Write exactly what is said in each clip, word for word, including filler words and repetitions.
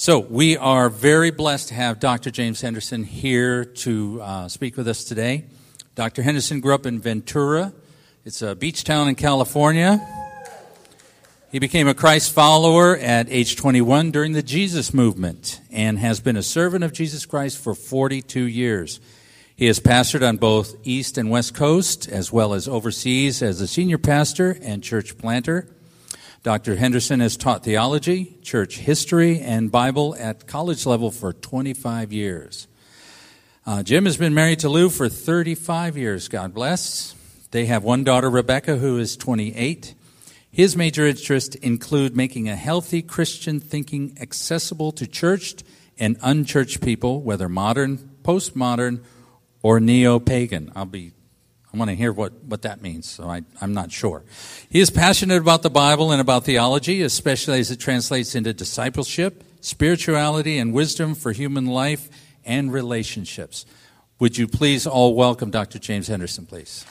So we are very blessed to have Doctor James Henderson here to uh, speak with us today. Doctor Henderson grew up in Ventura. It's a beach town in California. He became a Christ follower at age twenty-one during the Jesus movement and has been a servant of Jesus Christ for forty-two years. He has pastored on both East and West Coast, as well as overseas as a senior pastor and church planter. Doctor Henderson has taught theology, church history, and Bible at college level for twenty-five years. Uh, Jim has been married to Lou for thirty-five years, God bless. They have one daughter, Rebecca, who is twenty-eight. His major interests include making a healthy Christian thinking accessible to churched and unchurched people, whether modern, postmodern, or neo-pagan. I'll be I want to hear what, what that means, so I, I'm not sure. He is passionate about the Bible and about theology, especially as it translates into discipleship, spirituality, and wisdom for human life and relationships. Would you please all welcome Doctor James Henderson, please?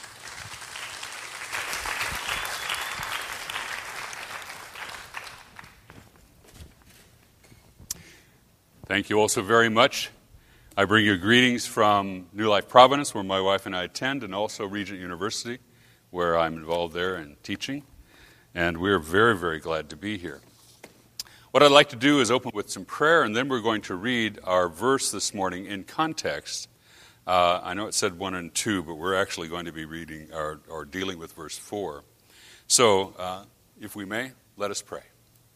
Thank you all so very much. I bring you greetings from New Life Providence, where my wife and I attend, and also Regent University, where I'm involved there in teaching. And we're very, very glad to be here. What I'd like to do is open with some prayer, and then we're going to read our verse this morning in context. Uh, I know it said one and two, but we're actually going to be reading or, or dealing with verse four. So, uh, if we may, let us pray.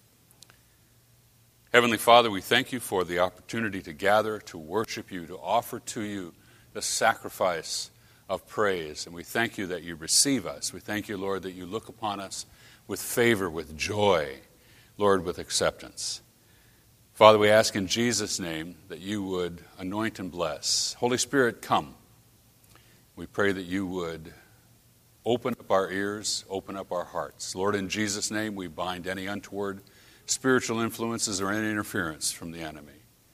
Heavenly Father, we thank you for the opportunity to gather, to worship you, to offer to you the sacrifice of praise. And we thank you that you receive us. We thank you, Lord, that you look upon us with favor, with joy, Lord, with acceptance. Father, we ask in Jesus' name that you would anoint and bless. Holy Spirit, come. We pray that you would open up our ears, open up our hearts. Lord, in Jesus' name, we bind any untoward spiritual influences or any interference from the enemy.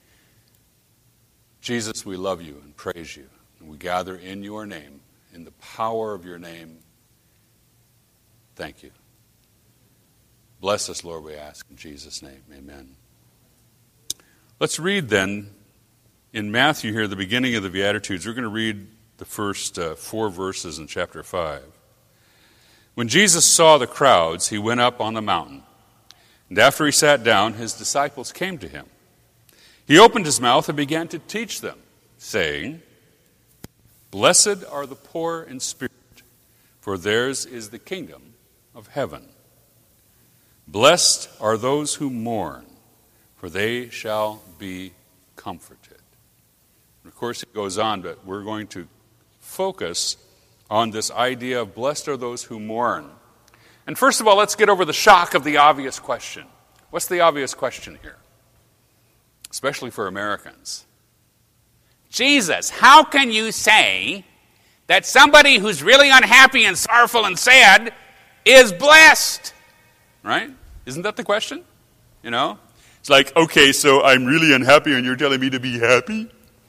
Jesus, we love you and praise you. And we gather in your name, in the power of your name. Thank you. Bless us, Lord, we ask in Jesus' name. Amen. Let's read then in Matthew here, the beginning of the Beatitudes. We're going to read the first uh, four verses in chapter five. When Jesus saw the crowds, he went up on the mountain. And after he sat down, his disciples came to him. He opened his mouth and began to teach them, saying, "Blessed are the poor in spirit, for theirs is the kingdom of heaven. Blessed are those who mourn, for they shall be comforted." And of course, it goes on, but we're going to focus on this idea of blessed are those who mourn. And first of all, let's get over the shock of the obvious question. What's the obvious question here? Especially for Americans. Jesus, how can you say that somebody who's really unhappy and sorrowful and sad is blessed? Right? Isn't that the question? You know? It's like, okay, so I'm really unhappy and you're telling me to be happy?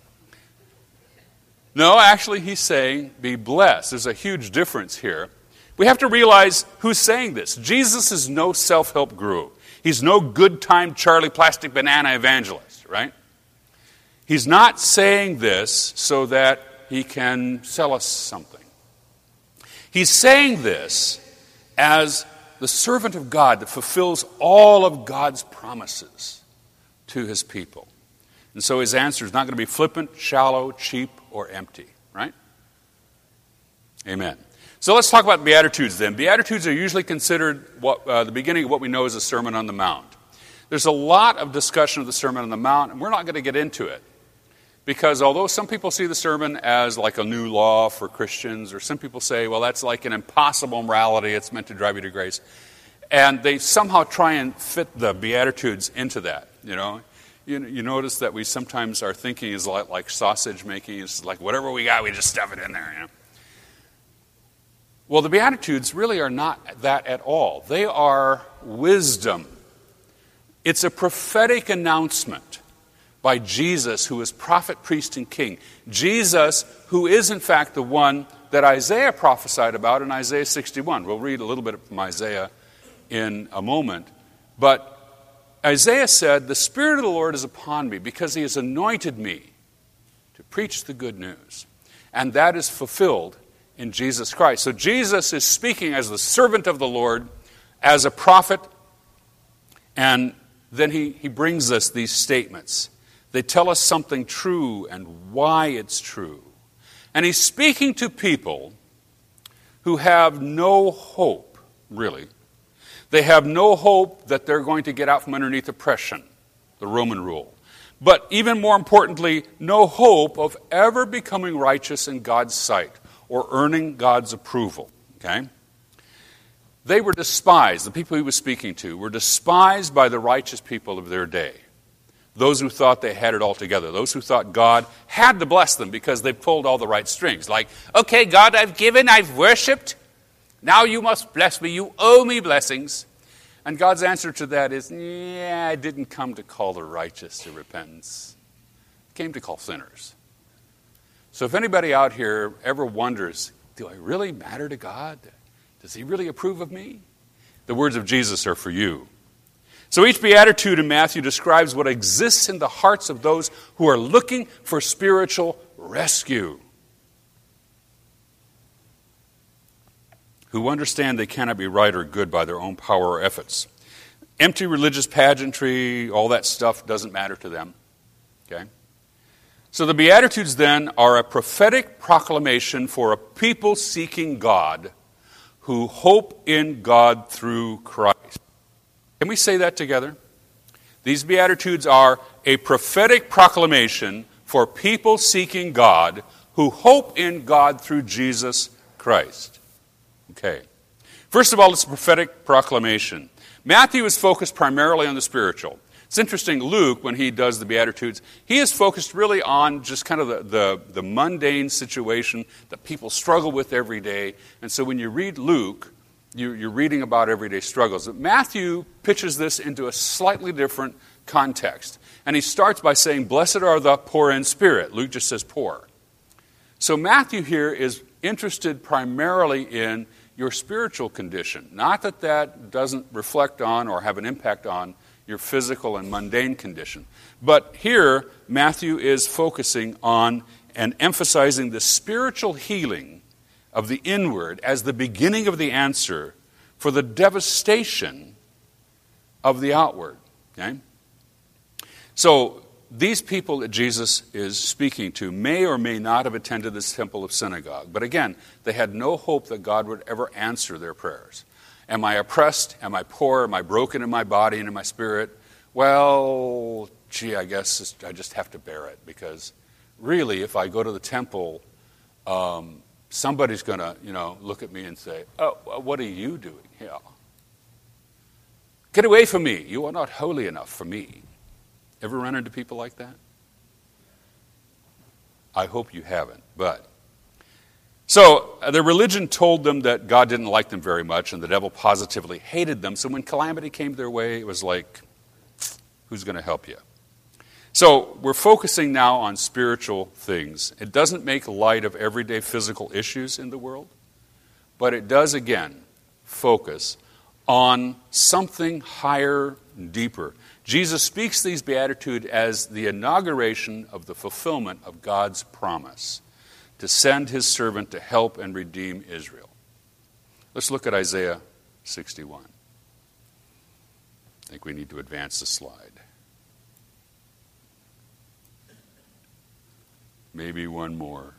No, actually, he's saying be blessed. There's a huge difference here. We have to realize who's saying this. Jesus is no self-help guru. He's no good-time Charlie Plastic Banana evangelist, right? He's not saying this so that he can sell us something. He's saying this as the servant of God that fulfills all of God's promises to his people. And so his answer is not going to be flippant, shallow, cheap, or empty, right? Amen. So let's talk about Beatitudes then. Beatitudes are usually considered what, uh, the beginning of what we know as a Sermon on the Mount. There's a lot of discussion of the Sermon on the Mount, and we're not going to get into it. Because although some people see the sermon as like a new law for Christians, or some people say, well, that's like an impossible morality, it's meant to drive you to grace. And they somehow try and fit the Beatitudes into that, you know. You, you notice that we sometimes our thinking is like, like sausage making. It's like whatever we got, we just stuff it in there, you know. Well, the Beatitudes really are not that at all. They are wisdom. It's a prophetic announcement by Jesus, who is prophet, priest, and king. Jesus, who is in fact the one that Isaiah prophesied about in Isaiah sixty-one. We'll read a little bit from Isaiah in a moment. But Isaiah said, the Spirit of the Lord is upon me because he has anointed me to preach the good news. And that is fulfilled in Jesus Christ. So Jesus is speaking as the servant of the Lord, as a prophet, and then he, he brings us these statements. They tell us something true and why it's true. And he's speaking to people who have no hope, really. They have no hope that they're going to get out from underneath oppression, the Roman rule. But even more importantly, no hope of ever becoming righteous in God's sight or earning God's approval. Okay? They were despised. The people he was speaking to were despised by the righteous people of their day. Those who thought they had it all together. Those who thought God had to bless them because they pulled all the right strings. Like, okay, God, I've given, I've worshipped. Now you must bless me. You owe me blessings. And God's answer to that is, yeah, I didn't come to call the righteous to repentance. I came to call sinners. So if anybody out here ever wonders, do I really matter to God? Does he really approve of me? The words of Jesus are for you. So each beatitude in Matthew describes what exists in the hearts of those who are looking for spiritual rescue, who understand they cannot be right or good by their own power or efforts. Empty religious pageantry, all that stuff doesn't matter to them. Okay? So the Beatitudes then are a prophetic proclamation for a people seeking God who hope in God through Christ. Can we say that together? These Beatitudes are a prophetic proclamation for people seeking God who hope in God through Jesus Christ. Okay. First of all, it's a prophetic proclamation. Matthew is focused primarily on the spiritual. It's interesting, Luke, when he does the Beatitudes, he is focused really on just kind of the, the, the mundane situation that people struggle with every day. And so when you read Luke, you, you're reading about everyday struggles. But Matthew pitches this into a slightly different context. And he starts by saying, blessed are the poor in spirit. Luke just says poor. So Matthew here is interested primarily in your spiritual condition. Not that that doesn't reflect on or have an impact on your physical and mundane condition. But here, Matthew is focusing on and emphasizing the spiritual healing of the inward as the beginning of the answer for the devastation of the outward. Okay? So, these people that Jesus is speaking to may or may not have attended this temple of synagogue. But again, they had no hope that God would ever answer their prayers. Am I oppressed? Am I poor? Am I broken in my body and in my spirit? Well, gee, I guess I just have to bear it. Because really, if I go to the temple, um, somebody's going to, you know, look at me and say, oh, what are you doing here? Get away from me. You are not holy enough for me. Ever run into people like that? I hope you haven't, but. So, uh, their religion told them that God didn't like them very much and the devil positively hated them. So when calamity came their way, it was like, who's going to help you? So, we're focusing now on spiritual things. It doesn't make light of everyday physical issues in the world, but it does, again, focus on something higher and deeper. Jesus speaks these Beatitudes as the inauguration of the fulfillment of God's promise to send his servant to help and redeem Israel. Let's look at Isaiah sixty-one. I think we need to advance the slide. Maybe one more.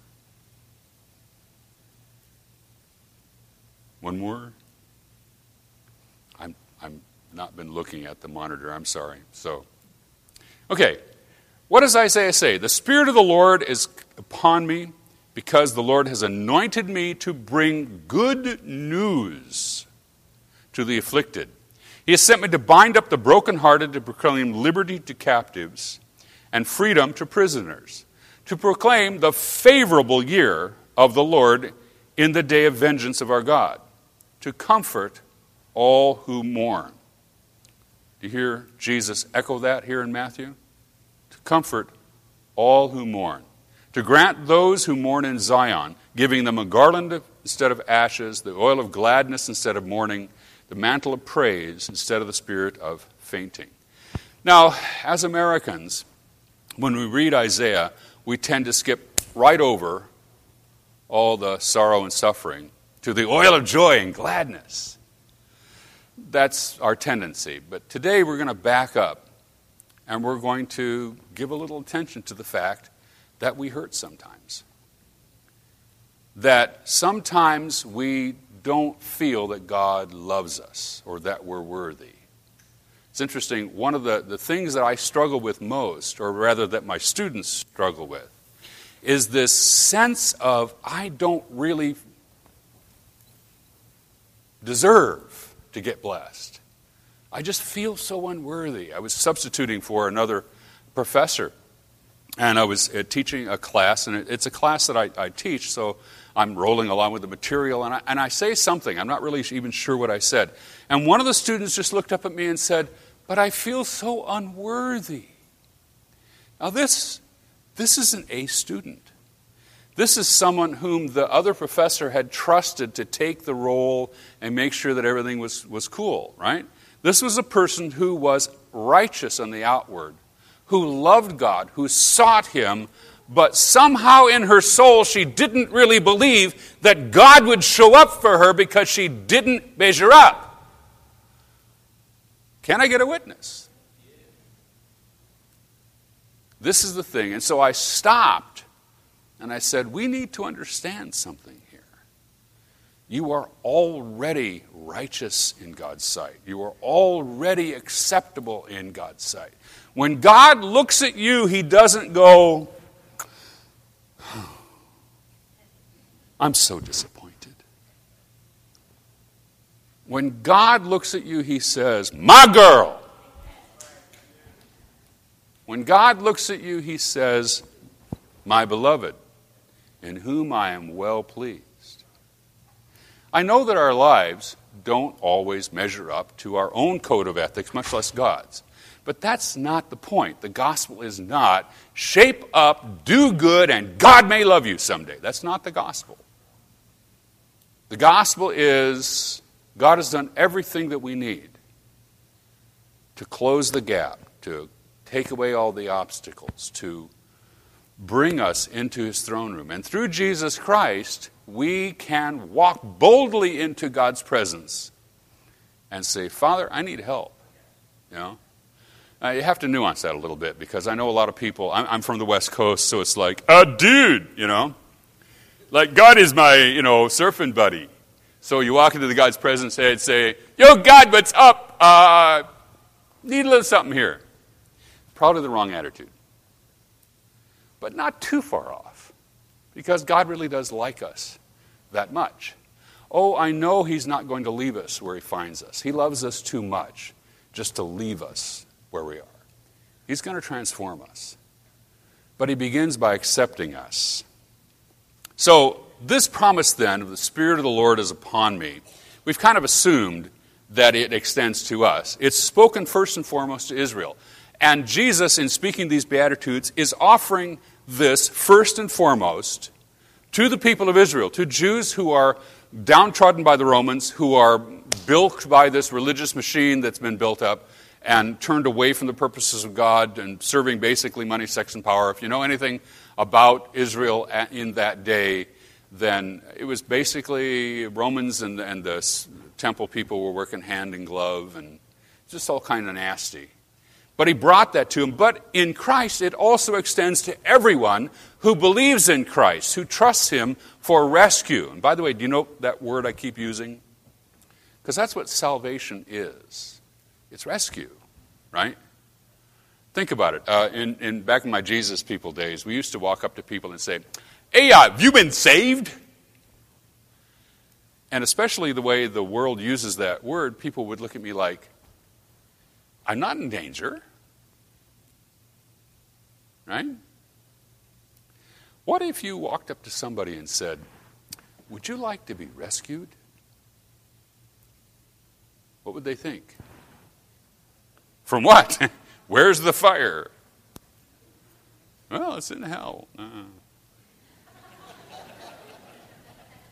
One more? I'm I'm not been looking at the monitor. I'm sorry. So, okay. What does Isaiah say? The Spirit of the Lord is upon me because the Lord has anointed me to bring good news to the afflicted. He has sent me to bind up the brokenhearted, to proclaim liberty to captives and freedom to prisoners, to proclaim the favorable year of the Lord in the day of vengeance of our God, to comfort all who mourn. Do you hear Jesus echo that here in Matthew? To comfort all who mourn. To grant those who mourn in Zion, giving them a garland instead of ashes, the oil of gladness instead of mourning, the mantle of praise instead of the spirit of fainting. Now, as Americans, when we read Isaiah, we tend to skip right over all the sorrow and suffering to the oil of joy and gladness. That's our tendency. But today we're going to back up and we're going to give a little attention to the fact that we hurt sometimes. That sometimes we don't feel that God loves us or that we're worthy. It's interesting, one of the, the things that I struggle with most, or rather that my students struggle with, is this sense of I don't really deserve to get blessed. I just feel so unworthy. I was substituting for another professor, and I was uh, teaching a class, and it, it's a class that I, I teach, so I'm rolling along with the material, and I, and I say something. I'm not really even sure what I said. And one of the students just looked up at me and said, "But I feel so unworthy." Now this, this is an A student. This is someone whom the other professor had trusted to take the role and make sure that everything was, was cool, right? This was a person who was righteous on the outward, who loved God, who sought Him, but somehow in her soul she didn't really believe that God would show up for her because she didn't measure up. Can I get a witness? This is the thing. And so I stopped and I said, we need to understand something here. You are already righteous in God's sight. You are already acceptable in God's sight. When God looks at you, He doesn't go, I'm so disappointed. When God looks at you, He says, my girl. When God looks at you, He says, my beloved, in whom I am well pleased. I know that our lives don't always measure up to our own code of ethics, much less God's. But that's not the point. The gospel is not shape up, do good, and God may love you someday. That's not the gospel. The gospel is God has done everything that we need to close the gap, to take away all the obstacles, to bring us into His throne room. And through Jesus Christ, we can walk boldly into God's presence and say, Father, I need help. You know? Now, you have to nuance that a little bit because I know a lot of people, I'm, I'm from the West Coast, so it's like, a dude, you know? Like, God is my, you know, surfing buddy. So you walk into the God's presence and say, yo, God, what's up? Uh, need a little something here. Probably the wrong attitude. But not too far off, because God really does like us that much. Oh, I know He's not going to leave us where He finds us. He loves us too much just to leave us where we are. He's going to transform us. But He begins by accepting us. So this promise then of the Spirit of the Lord is upon me, we've kind of assumed that it extends to us. It's spoken first and foremost to Israel. And Jesus, in speaking these Beatitudes, is offering this first and foremost to the people of Israel, to Jews who are downtrodden by the Romans, who are bilked by this religious machine that's been built up and turned away from the purposes of God and serving basically money, sex, and power. If you know anything about Israel in that day, then it was basically Romans and, and the temple people were working hand in glove and just all kind of nasty. But He brought that to them. But in Christ, it also extends to everyone who believes in Christ, who trusts Him for rescue. And by the way, do you know that word I keep using? Because that's what salvation is. It's rescue, right? Think about it. Uh, in, in back in my Jesus people days, we used to walk up to people and say, hey, uh, have you been saved? And especially the way the world uses that word, people would look at me like, I'm not in danger. Right? What if you walked up to somebody and said, would you like to be rescued? What would they think? From what? Where's the fire? Well, it's in hell. Uh.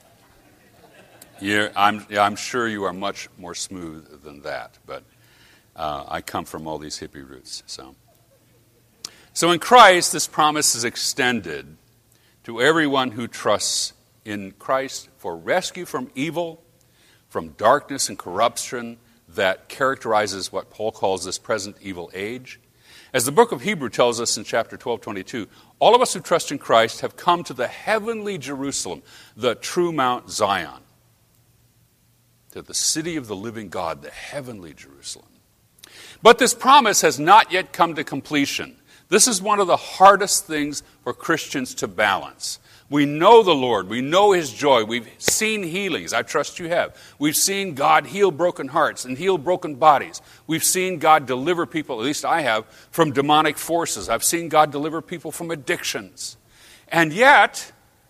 Yeah, I'm, yeah, I'm sure you are much more smooth than that, but Uh, I come from all these hippie roots. So, so in Christ, this promise is extended to everyone who trusts in Christ for rescue from evil, from darkness and corruption that characterizes what Paul calls this present evil age. As the book of Hebrews tells us in chapter twelve twenty-two, all of us who trust in Christ have come to the heavenly Jerusalem, the true Mount Zion, to the city of the living God, the heavenly Jerusalem. But this promise has not yet come to completion. This is one of the hardest things for Christians to balance. We know the Lord. We know His joy. We've seen healings. I trust you have. We've seen God heal broken hearts and heal broken bodies. We've seen God deliver people, at least I have, from demonic forces. I've seen God deliver people from addictions. And yet,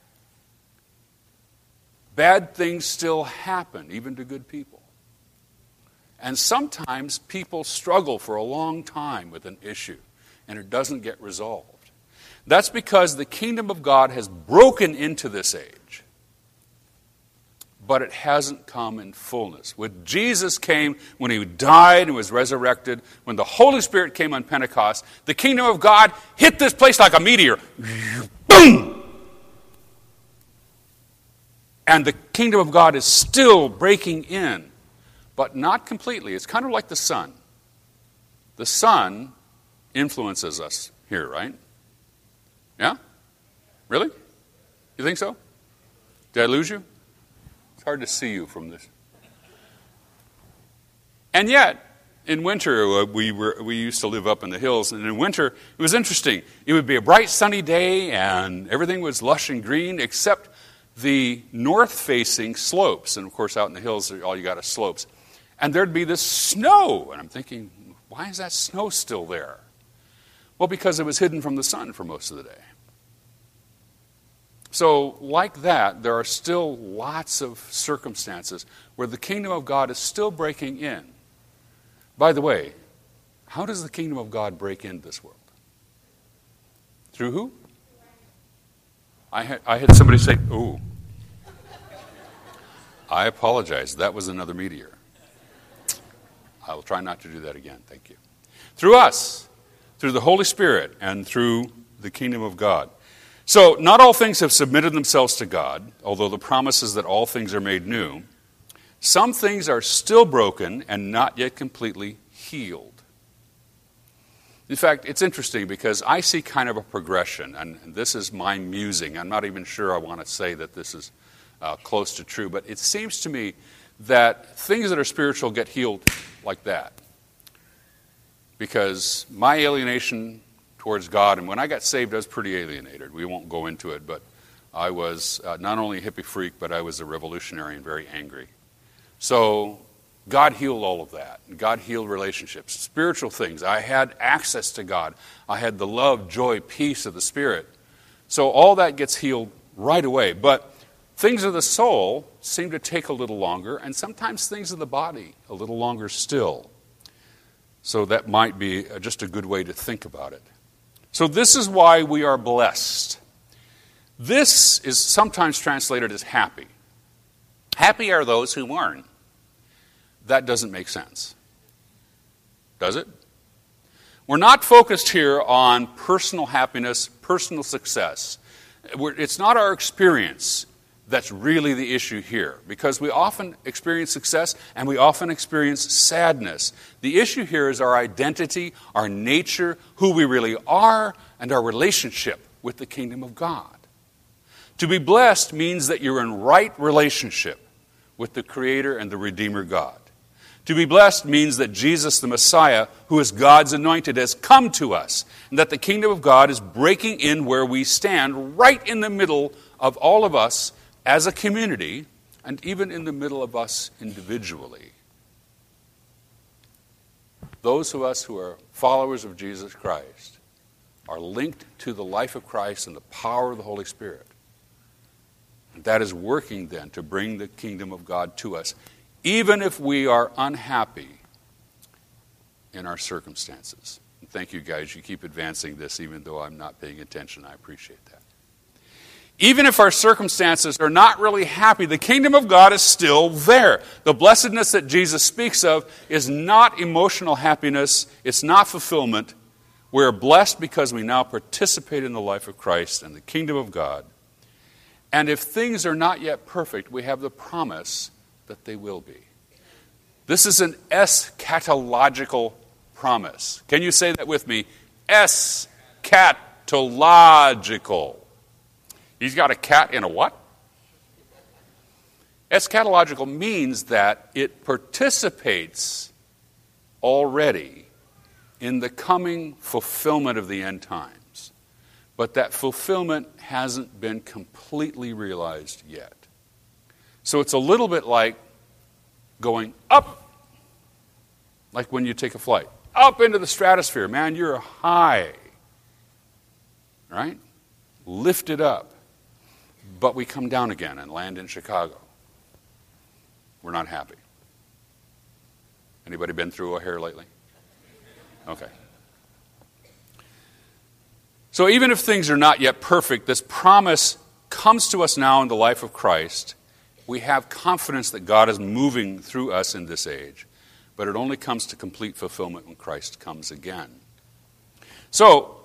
bad things still happen, even to good people. And sometimes people struggle for a long time with an issue, and it doesn't get resolved. That's because the kingdom of God has broken into this age, but it hasn't come in fullness. When Jesus came, when He died and was resurrected, when the Holy Spirit came on Pentecost, the kingdom of God hit this place like a meteor. Boom! And the kingdom of God is still breaking in, but not completely. It's kind of like the sun. The sun influences us here, right? Yeah? Really? You think so? Did I lose you? It's hard to see you from this. And yet, in winter, uh, we were we used to live up in the hills, and in winter, it was interesting. It would be a bright, sunny day, and everything was lush and green, except the north-facing slopes. And, of course, out in the hills, all you got is slopes. And there'd be this snow, and I'm thinking, why is that snow still there? Well, because it was hidden from the sun for most of the day. So, like that, there are still lots of circumstances where the kingdom of God is still breaking in. By the way, how does the kingdom of God break into this world? Through who? I had, I had somebody say, ooh. I apologize. That was another meteor. I will try not to do that again. Thank you. Through us. Through the Holy Spirit and through the kingdom of God. So, not all things have submitted themselves to God, although the promise is that all things are made new. Some things are still broken and not yet completely healed. In fact, it's interesting because I see kind of a progression, and this is my musing. I'm not even sure I want to say that this is uh, close to true, but it seems to me that things that are spiritual get healed like that. Because my alienation towards God, and when I got saved, I was pretty alienated. We won't go into it, but I was uh, not only a hippie freak, but I was a revolutionary and very angry. So God healed all of that. God healed relationships, spiritual things. I had access to God. I had the love, joy, peace of the Spirit. So all that gets healed right away. But things of the soul seem to take a little longer, and sometimes things of the body a little longer still. So that might be just a good way to think about it. So this is why we are blessed. This is sometimes translated as happy. Happy are those who mourn. That doesn't make sense. Does it? We're not focused here on personal happiness, personal success. We're, it's not our experience that's really the issue here, because we often experience success and we often experience sadness. The issue here is our identity, our nature, who we really are, and our relationship with the kingdom of God. To be blessed means that you're in right relationship with the Creator and the Redeemer God. To be blessed means that Jesus, the Messiah, who is God's anointed, has come to us, and that the kingdom of God is breaking in where we stand, right in the middle of all of us as a community, and even in the middle of us individually. Those of us who are followers of Jesus Christ are linked to the life of Christ and the power of the Holy Spirit. And that is working then to bring the kingdom of God to us, even if we are unhappy in our circumstances. And thank you guys, you keep advancing this even though I'm not paying attention. I appreciate that. Even if our circumstances are not really happy, the kingdom of God is still there. The blessedness that Jesus speaks of is not emotional happiness. It's not fulfillment. We're blessed because we now participate in the life of Christ and the kingdom of God. And if things are not yet perfect, we have the promise that they will be. This is an eschatological promise. Can you say that with me? Eschatological. He's got a cat in a what? Eschatological means that it participates already in the coming fulfillment of the end times. But that fulfillment hasn't been completely realized yet. So it's a little bit like going up, like when you take a flight, up into the stratosphere. Man, you're high, right? Lifted up. But we come down again and land in Chicago. We're not happy. Anybody been through O'Hare lately? Okay. So even if things are not yet perfect, this promise comes to us now in the life of Christ. We have confidence that God is moving through us in this age, but it only comes to complete fulfillment when Christ comes again. So,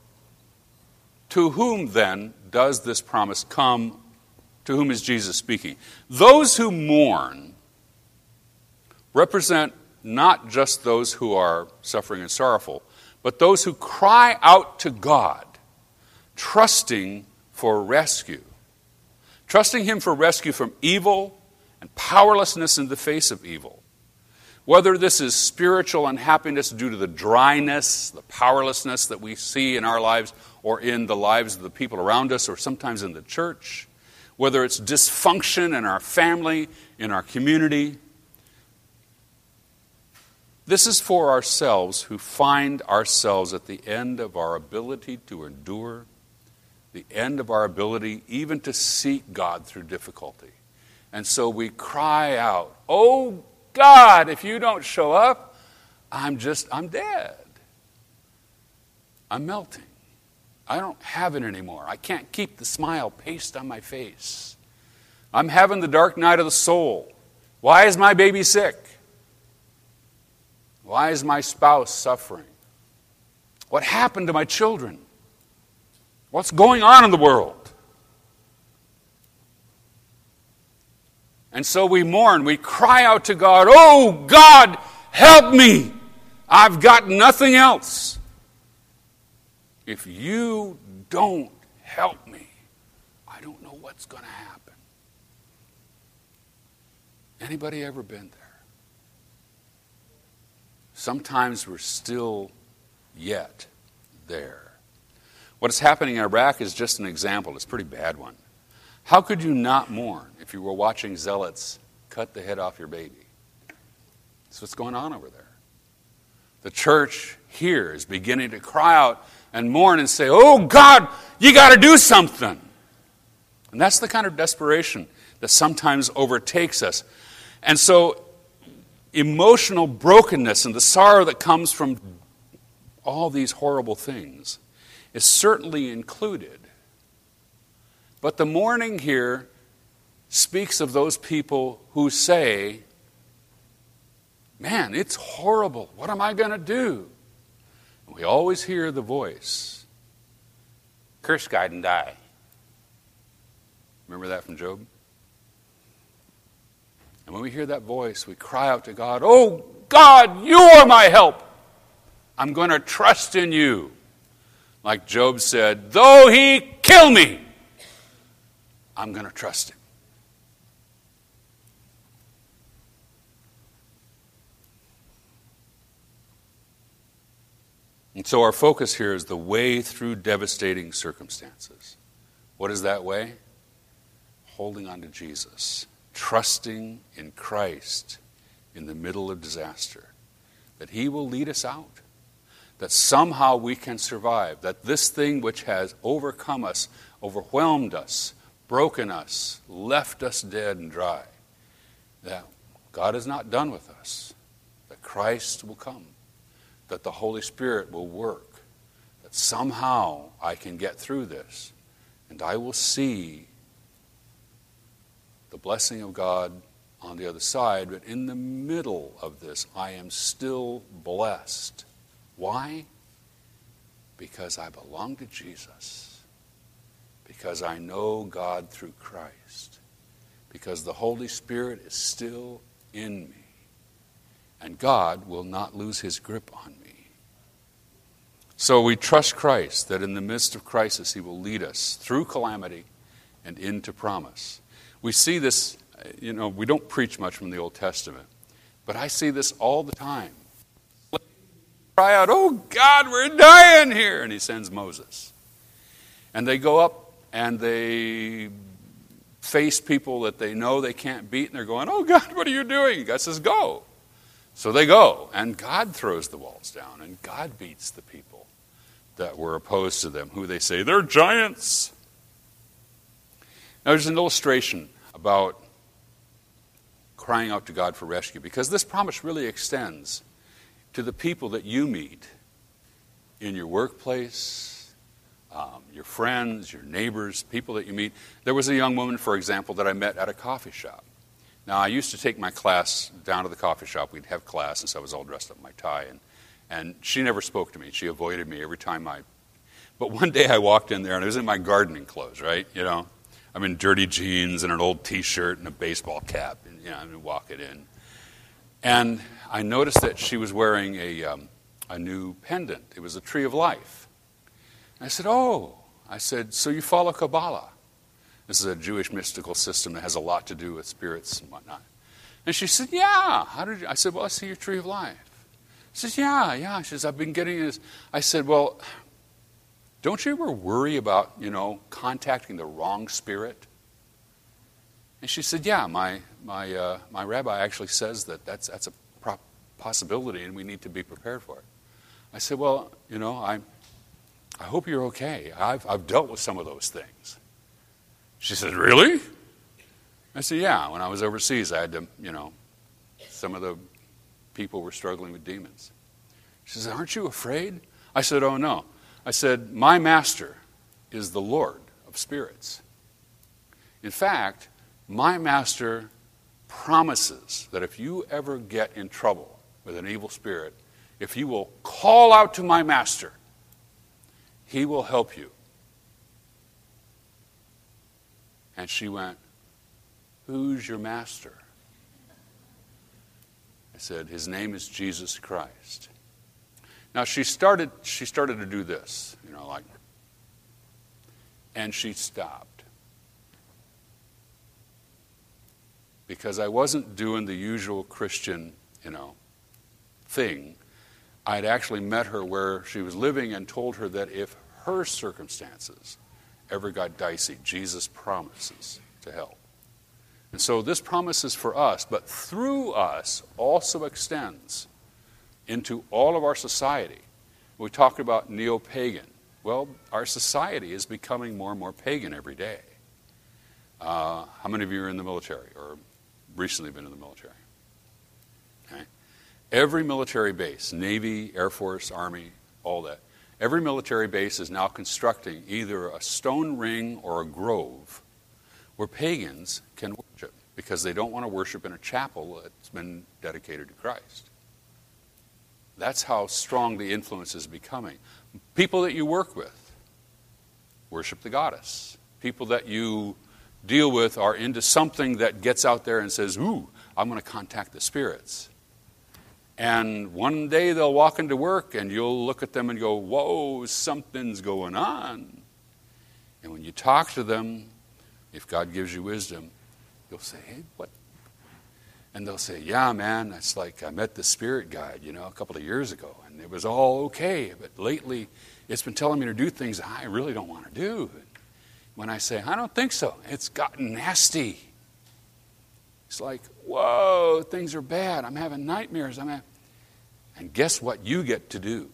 to whom then does this promise come? To whom is Jesus speaking? Those who mourn represent not just those who are suffering and sorrowful, but those who cry out to God, trusting for rescue. Trusting Him for rescue from evil and powerlessness in the face of evil. Whether this is spiritual unhappiness due to the dryness, the powerlessness that we see in our lives or in the lives of the people around us or sometimes in the church. Whether it's dysfunction in our family, in our community. This is for ourselves who find ourselves at the end of our ability to endure, the end of our ability even to seek God through difficulty. And so we cry out, "Oh God, if you don't show up, I'm just, I'm dead. I'm melting. I don't have it anymore. I can't keep the smile pasted on my face. I'm having the dark night of the soul. Why is my baby sick? Why is my spouse suffering? What happened to my children? What's going on in the world?" And so we mourn, we cry out to God, "Oh God, help me. I've got nothing else. If you don't help me, I don't know what's going to happen." Anybody ever been there? Sometimes we're still yet there. What is happening in Iraq is just an example. It's a pretty bad one. How could you not mourn if you were watching zealots cut the head off your baby? That's what's going on over there. The church here is beginning to cry out and mourn and say, "Oh God, you got to do something." And that's the kind of desperation that sometimes overtakes us. And so emotional brokenness and the sorrow that comes from all these horrible things is certainly included. But the mourning here speaks of those people who say, "Man, it's horrible. What am I going to do?" And we always hear the voice, "Curse God and die." Remember that from Job? And when we hear that voice, we cry out to God, "Oh God, you are my help. I'm going to trust in you." Like Job said, "Though he kill me, I'm going to trust him." And so our focus here is the way through devastating circumstances. What is that way? Holding on to Jesus. Trusting in Christ in the middle of disaster. That He will lead us out. That somehow we can survive. That this thing which has overcome us, overwhelmed us, broken us, left us dead and dry, that God is not done with us. That Christ will come. That the Holy Spirit will work. That somehow I can get through this And I will see the blessing of God on the other side, but in the middle of this, I am still blessed. Why? Because I belong to Jesus. Because I know God through Christ. Because the Holy Spirit is still in me. And God will not lose his grip on me. So we trust Christ that in the midst of crisis, he will lead us through calamity and into promise. We see this, you know, we don't preach much from the Old Testament, but I see this all the time. Cry out, oh God, we're dying here. And he sends Moses. And they go up and they face people that they know they can't beat, and they're going, oh God, what are you doing? God says, go. So they go, and God throws the walls down, and God beats the people that were opposed to them, who they say, they're giants. Now there's an illustration about crying out to God for rescue, because this promise really extends to the people that you meet in your workplace, um, your friends, your neighbors, people that you meet. There was a young woman, for example, that I met at a coffee shop. Now, I used to take my class down to the coffee shop. We'd have class, and so I was all dressed up in my tie. And, and she never spoke to me. She avoided me every time I... But one day I walked in there, and I was in my gardening clothes, right? You know, I'm in dirty jeans and an old T-shirt and a baseball cap, and you know, I'm walking in. And I noticed that she was wearing a, um, a new pendant. It was a tree of life. And I said, oh, I said, so you follow Kabbalah? This is a Jewish mystical system that has a lot to do with spirits and whatnot. And she said, yeah. How did you? I said, well, I see your tree of life. She says, yeah, yeah. She says, I've been getting this. I said, well, don't you ever worry about, you know, contacting the wrong spirit? And she said, yeah, my my uh, my rabbi actually says that that's, that's a pro- possibility and we need to be prepared for it. I said, well, you know, I I hope you're okay. I've I've dealt with some of those things. She said, really? I said, yeah. When I was overseas, I had to, you know, some of the people were struggling with demons. She said, aren't you afraid? I said, oh, no. I said, my master is the Lord of spirits. In fact, my master promises that if you ever get in trouble with an evil spirit, if you will call out to my master, he will help you. And she went, who's your master? I said, his name is Jesus Christ. Now she started she started to do this, you know, like, and she stopped. Because I wasn't doing the usual Christian, you know, thing. I'd actually met her where she was living and told her that if her circumstances ever got dicey, Jesus promises to help. And so this promise is for us, but through us also extends into all of our society. We talked about neo-pagan. Well, our society is becoming more and more pagan every day. Uh, how many of you are in the military or recently been in the military? Okay. Every military base, Navy, Air Force, Army, all that, every military base is now constructing either a stone ring or a grove where pagans can worship because they don't want to worship in a chapel that's been dedicated to Christ. That's how strong the influence is becoming. People that you work with worship the goddess. People that you deal with are into something that gets out there and says, ooh, I'm going to contact the spirits. And one day they'll walk into work and you'll look at them and go, whoa, something's going on. And when you talk to them, if God gives you wisdom, you'll say, hey, what? And they'll say, yeah, man, it's like I met the spirit guide, you know, a couple of years ago, and it was all okay. But lately, it's been telling me to do things I really don't want to do. And when I say, I don't think so, it's gotten nasty. It's like, whoa, things are bad. I'm having nightmares. I'm having... And guess what you get to do?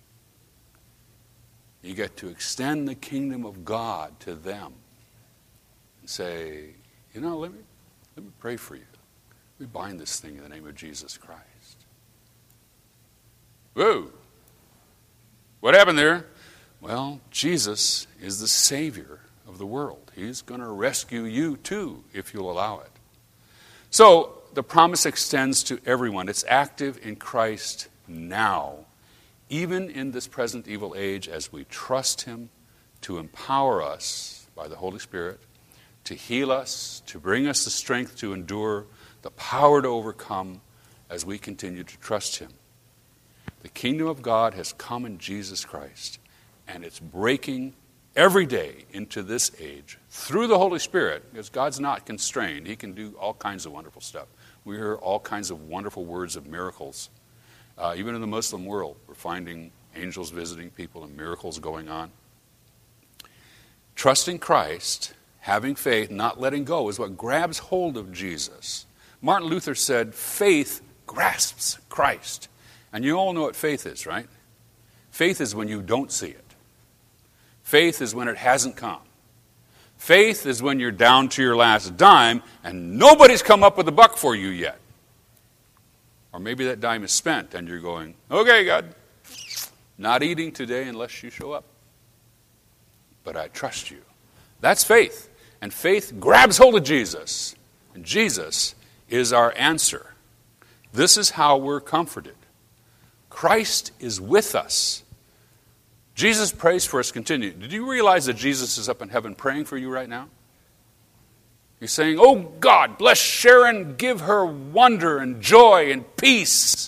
You get to extend the kingdom of God to them and say, you know, let me let me pray for you. We bind this thing in the name of Jesus Christ. Whoa! What happened there? Well, Jesus is the Savior of of the world. He's going to rescue you too, if you'll allow it. So the promise extends to everyone. It's active in Christ now, even in this present evil age, as we trust him to empower us by the Holy Spirit, to heal us, to bring us the strength to endure, the power to overcome as we continue to trust him. The kingdom of God has come in Jesus Christ, and it's breaking every day into this age through the Holy Spirit, because God's not constrained. He can do all kinds of wonderful stuff. We hear all kinds of wonderful words of miracles. Uh, even in the Muslim world, we're finding angels visiting people and miracles going on. Trusting Christ, having faith, not letting go, is what grabs hold of Jesus. Martin Luther said, faith grasps Christ. And you all know what faith is, right? Faith is when you don't see it. Faith is when it hasn't come. Faith is when you're down to your last dime and nobody's come up with a buck for you yet. Or maybe that dime is spent and you're going, okay, God, not eating today unless you show up. But I trust you. That's faith. And faith grabs hold of Jesus. And Jesus is our answer. This is how we're comforted. Christ is with us. Jesus prays for us continually. Did you realize that Jesus is up in heaven praying for you right now? He's saying, oh God, bless Sharon, give her wonder and joy and peace.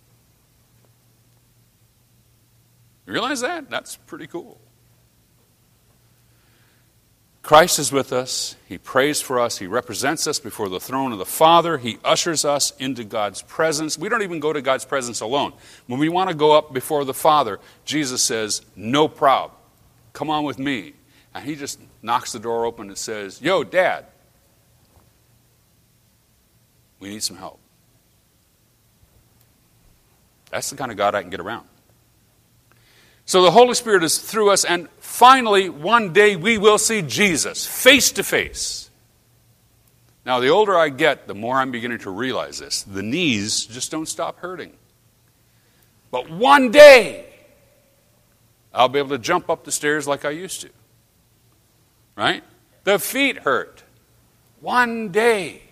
You realize that? That's pretty cool. Christ is with us. He prays for us. He represents us before the throne of the Father. He ushers us into God's presence. We don't even go to God's presence alone. When we want to go up before the Father, Jesus says, no problem. Come on with me. And he just knocks the door open and says, yo, Dad, we need some help. That's the kind of God I can get around. So the Holy Spirit is through us, and finally, one day we will see Jesus face to face. Now, the older I get, the more I'm beginning to realize this. The knees just don't stop hurting. But one day, I'll be able to jump up the stairs like I used to. Right? The feet hurt. One day.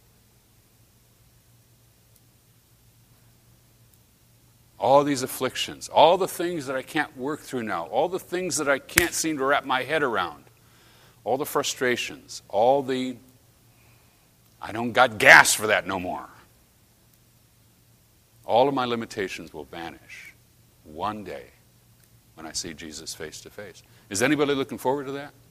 All these afflictions, all the things that I can't work through now, all the things that I can't seem to wrap my head around, all the frustrations, all the, I don't got gas for that no more. All of my limitations will vanish one day when I see Jesus face to face. Is anybody looking forward to that?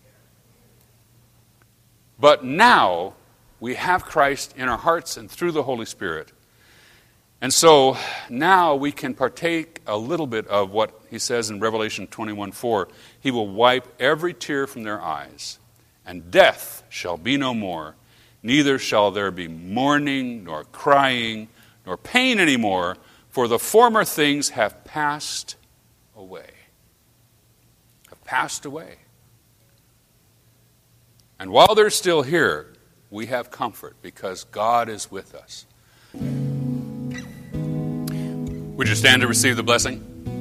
But now we have Christ in our hearts and through the Holy Spirit. And so now we can partake a little bit of what he says in Revelation twenty-one four. He will wipe every tear from their eyes, and death shall be no more. Neither shall there be mourning, nor crying, nor pain anymore, for the former things have passed away. Have passed away. And while they're still here, we have comfort because God is with us. Would you stand to receive the blessing?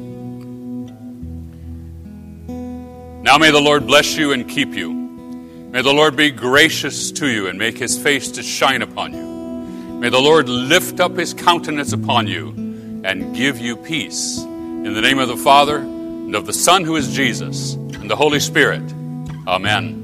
Now may the Lord bless you and keep you. May the Lord be gracious to you and make his face to shine upon you. May the Lord lift up his countenance upon you and give you peace. In the name of the Father, and of the Son who is Jesus, and the Holy Spirit. Amen.